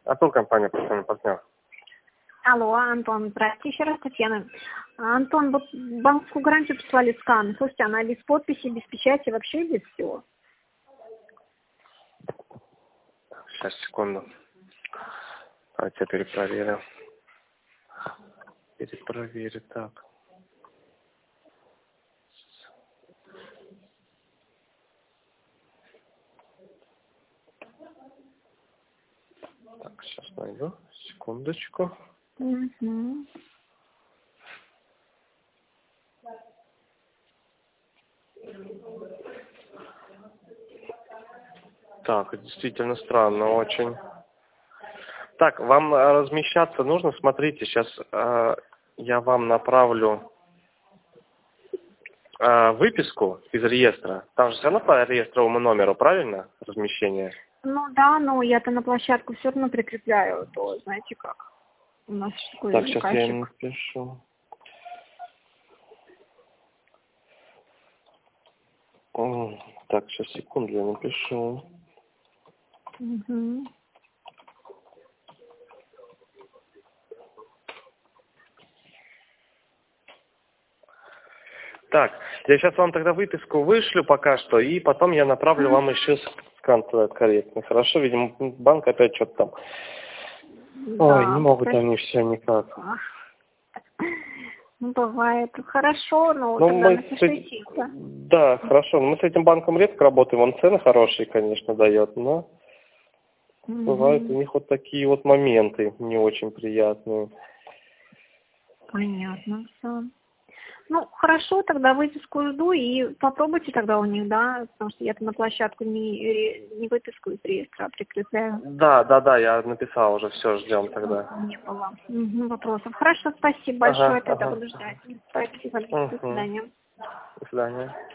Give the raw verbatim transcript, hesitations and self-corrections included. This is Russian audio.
Антон, компания «Профессиональный партнер». Алло, Антон, здравствуйте, еще раз Татьяна. Антон, вот банковскую гарантию прислали скан. Слушайте, она без подписи, без печати, вообще без всего. Сейчас, секунду. Давайте я перепроверю. Перепроверю, так. Так, сейчас найду. Секундочку. Угу. Так, действительно странно очень. Так, вам э, размещаться нужно? Смотрите, сейчас э, я вам направлю э, выписку из реестра. Там же все равно по реестровому номеру, правильно, размещение? Ну да, но я-то на площадку все равно прикрепляю, то знаете как. У нас такой Так, сейчас я им заказчик. напишу. М, Так, сейчас, секунду, я напишу. Угу. Так, я сейчас вам тогда выписку вышлю пока что, и потом я направлю вам еще скан туда корректный. Хорошо, видимо, банк опять что-то там. Ой, не Да, могут спасибо. они все никак. Ну, бывает. Хорошо, но Ну, тогда мы с эт- напишите. Да? Да, хорошо. Но мы с этим банком редко работаем, он цены хорошие, конечно, дает, но бывают у Угу. них вот такие вот моменты не очень приятные. Понятно, все. Ну, хорошо, тогда выписку жду и попробуйте тогда у них, да, потому что я-то на площадку не, ре- не выписку из реестра, а прикрепляю. Да, да, да, я написал уже, все, ждем тогда. Не было Мгм, вопросов. Хорошо, спасибо Ага, большое, тогда ага. буду ждать. Спасибо, до Угу. свидания. До свидания.